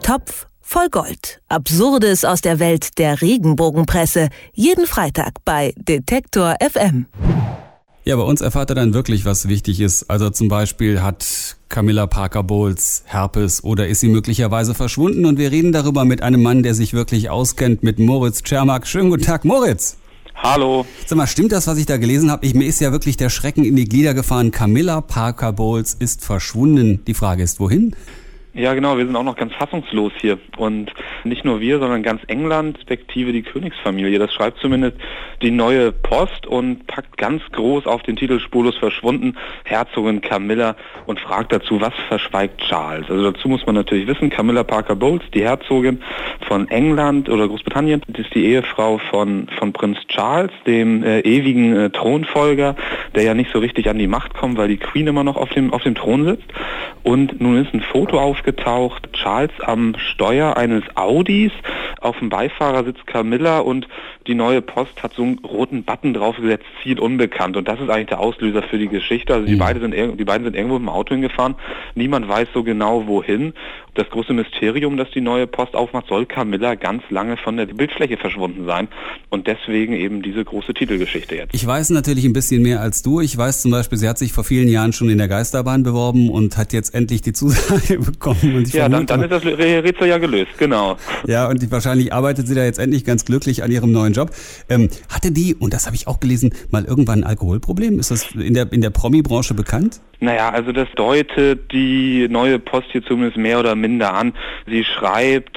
Topf voll Gold. Absurdes aus der Welt der Regenbogenpresse. Jeden Freitag bei Detektor FM. Ja, bei uns erfahrt ihr dann wirklich, was wichtig ist. Also zum Beispiel hat Camilla Parker Bowles Herpes oder ist sie möglicherweise verschwunden? Und wir reden darüber mit einem Mann, der sich wirklich auskennt, mit Moritz Czermak. Schönen guten Tag, Moritz. Hallo. Sag mal, stimmt das, was ich da gelesen habe? Mir ist ja wirklich der Schrecken in die Glieder gefahren. Camilla Parker Bowles ist verschwunden. Die Frage ist, wohin? Ja genau, wir sind auch noch ganz fassungslos hier. Und nicht nur wir, sondern ganz England, respektive die Königsfamilie. Das schreibt zumindest die Neue Post und packt ganz groß auf den Titel spurlos verschwunden, Herzogin Camilla, und fragt dazu, was verschweigt Charles? Also dazu muss man natürlich wissen, Camilla Parker Bowles, die Herzogin von England oder Großbritannien, das ist die Ehefrau von Prinz Charles, dem ewigen Thronfolger, der ja nicht so richtig an die Macht kommt, weil die Queen immer noch auf dem Thron sitzt. Und nun ist ein Foto aufgetaucht, Charles am Steuer eines Audis, auf dem Beifahrersitz Camilla, und die Neue Post hat so einen roten Button draufgesetzt, Ziel unbekannt, und das ist eigentlich der Auslöser für die Geschichte. Also die beiden sind irgendwo im Auto hingefahren, niemand weiß so genau wohin. Das große Mysterium, das die Neue Post aufmacht, soll Camilla ganz lange von der Bildfläche verschwunden sein, und deswegen eben diese große Titelgeschichte jetzt. Ich weiß natürlich ein bisschen mehr als du. Ich weiß zum Beispiel, sie hat sich vor vielen Jahren schon in der Geisterbahn beworben und hat jetzt endlich die Zusage bekommen. Und ja, dann ist das Rätsel ja gelöst, genau. Ja, und wahrscheinlich arbeitet sie da jetzt endlich ganz glücklich an ihrem neuen Job. Hatte die, und das habe ich auch gelesen, mal irgendwann ein Alkoholproblem? Ist das in der Promi-Branche bekannt? Naja, also das deutet die Neue Post hier zumindest mehr oder minder an. Sie schreibt,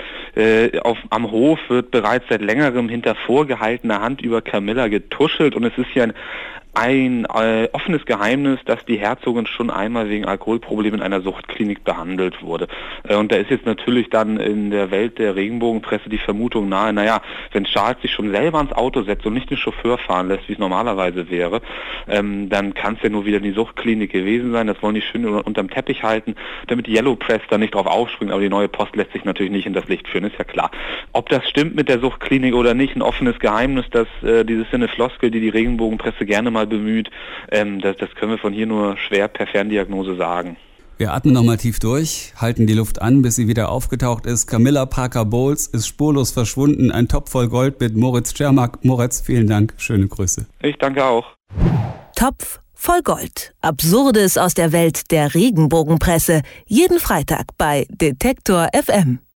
am Hof wird bereits seit längerem hinter vorgehaltener Hand über Camilla getuschelt, und es ist ja ein offenes Geheimnis, dass die Herzogin schon einmal wegen Alkoholproblemen in einer Suchtklinik behandelt wurde. Und da ist jetzt natürlich dann in der Welt der Regenbogenpresse die Vermutung nahe, wenn Charles sich schon selber ins Auto setzt und nicht den Chauffeur fahren lässt, wie es normalerweise wäre, dann kann es ja nur wieder die Suchtklinik gewesen sein. Das wollen die schön unterm Teppich halten, damit die Yellow Press da nicht drauf aufspringt. Aber die Neue Post lässt sich natürlich nicht in das Licht führen, ist ja klar. Ob das stimmt mit der Suchtklinik oder nicht, ein offenes Geheimnis, dass dieses ist eine Floskel, die Regenbogenpresse gerne mal bemüht, das können wir von hier nur schwer per Ferndiagnose sagen. Wir atmen nochmal tief durch, halten die Luft an, bis sie wieder aufgetaucht ist. Camilla Parker Bowles ist spurlos verschwunden. Ein Topf voll Gold mit Moritz Czermak. Moritz, vielen Dank. Schöne Grüße. Ich danke auch. Topf voll Gold. Absurdes aus der Welt der Regenbogenpresse. Jeden Freitag bei Detektor FM.